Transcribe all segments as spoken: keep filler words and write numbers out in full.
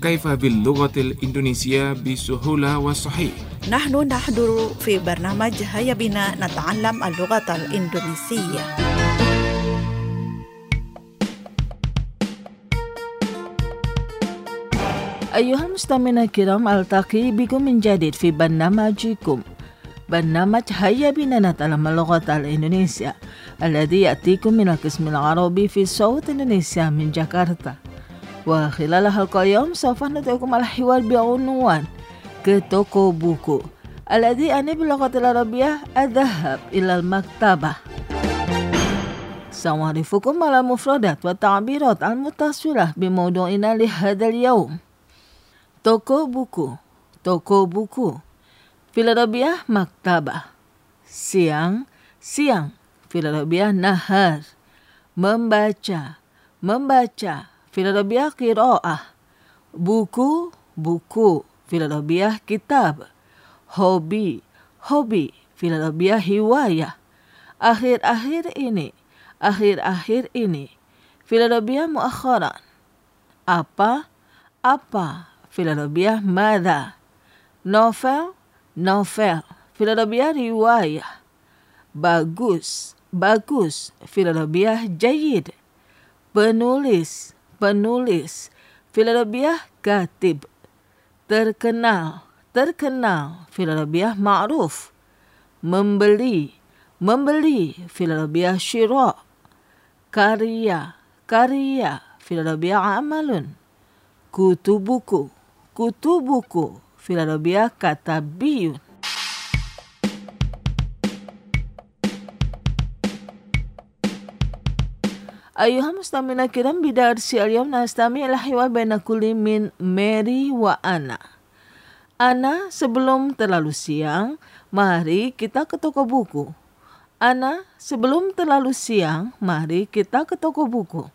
كيف باللغة الإندونيسية بسهولة وصحيح. نحن نحضر في برنامج هيا بنا نتعلم اللغة الإندونيسية. أيها المستمعون الكرام، ألتقي بكم من جديد في برنامجكم برنامج هيا بنا نتعلم اللغة الإندونيسية الذي يأتيكم من القسم العربي في صوت إندونيسيا من جاكرتا. وخلال حلقة اليوم سوف نترككم الحوار بعنوان ke toko buku الذي يعني باللغة العربية الذهاب إلى المكتبة. سأعرفكم على المفردات والتعبيرات المتصلة بموضوعنا لهذا اليوم. Toko buku, toko buku. Filarabiah maktabah. Siang, siang. Filarabiah nahar. Membaca, membaca. Filarabiah qiraah. Buku, buku. Filarabiah kitab. Hobi, hobi. Filarabiah hiwayah. Akhir-akhir ini, akhir-akhir ini. Filarabiah muakharan. Apa, apa. Filarabiah mada. Novel, novel. Filarabiah riwayah. Bagus, bagus. Filarabiah jayid. Penulis, penulis. Filarabiah katib. Terkenal, terkenal. Filarabiah ma'ruf. Membeli, membeli. Filarabiah syira. Karya, karya. Filarabiah amalun. Kutubuku, kutubuku. Filarabiah katabiyun. أيها المستمعون الكرام، بدرس اليوم نستمع إلى حوار بين كل من Mary wa Ana. Ana, sebelum terlalu siang, mari kita ke toko buku. Ana, sebelum terlalu siang, mari kita ke toko buku.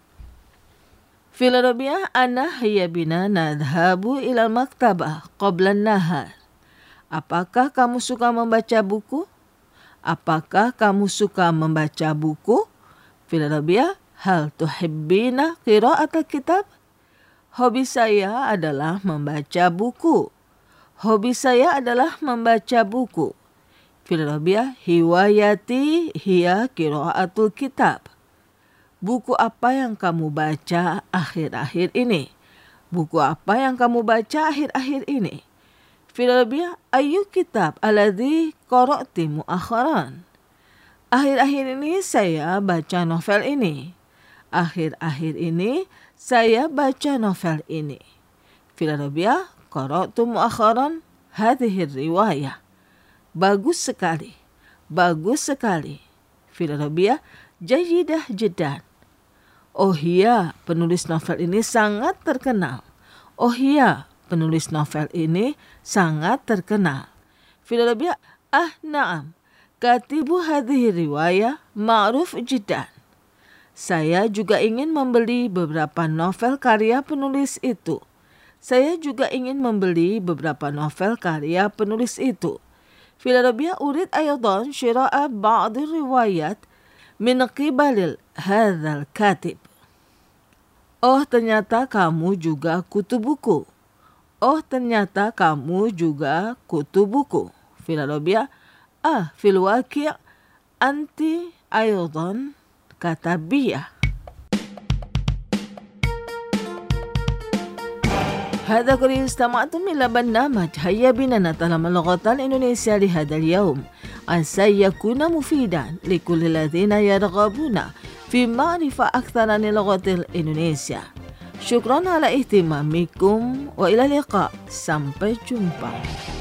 Filarabiah ana hiya bina nadhabu ila maktabah qabla nahar. Apakah kamu suka membaca buku? Apakah kamu suka membaca buku? Filarabiah hal tuhibbina qira'at al-kitab? Hobi saya adalah membaca buku. Hobi saya adalah membaca buku. Filarabiah hiwayati hiya qira'atul kitab. Buku apa yang kamu baca akhir-akhir ini? Buku apa yang kamu baca akhir-akhir ini? Filarabiah ayu kitab alladhi qara'ti muakharan. Akhir-akhir ini saya baca novel ini. Akhir-akhir ini saya baca novel ini. Filarabiah qara'tu muakharan hadhihi riwayah. Bagus sekali. Bagus sekali. Filarabiah jayidah jiddan. Oh iya, penulis novel ini sangat terkenal. Oh iya, penulis novel ini sangat terkenal. Filarabiah ah na'am. Katibu hadhihi riwayah ma'ruf jiddan. Saya juga ingin membeli beberapa novel karya penulis itu. Saya juga ingin membeli beberapa novel karya penulis itu. Filarabiah urid aydan syira'a ba'd riwayat min qibalil hadzal katib. Oh, ternyata kamu juga kutu buku. Oh, ternyata kamu juga kutu buku. Filarabiah ah fil waqi' anti aydan katabiyah. هذا كله استمعتم إلى برنامج هيا بنا نتعلم اللغة الإندونيسية لهذا اليوم. عسى يكون مفيدا لكل الذين يرغبون في معرفة أكثر عن اللغة الإندونيسية. شكرا على اهتمامكم وإلى اللقاء. Sampai jumpa.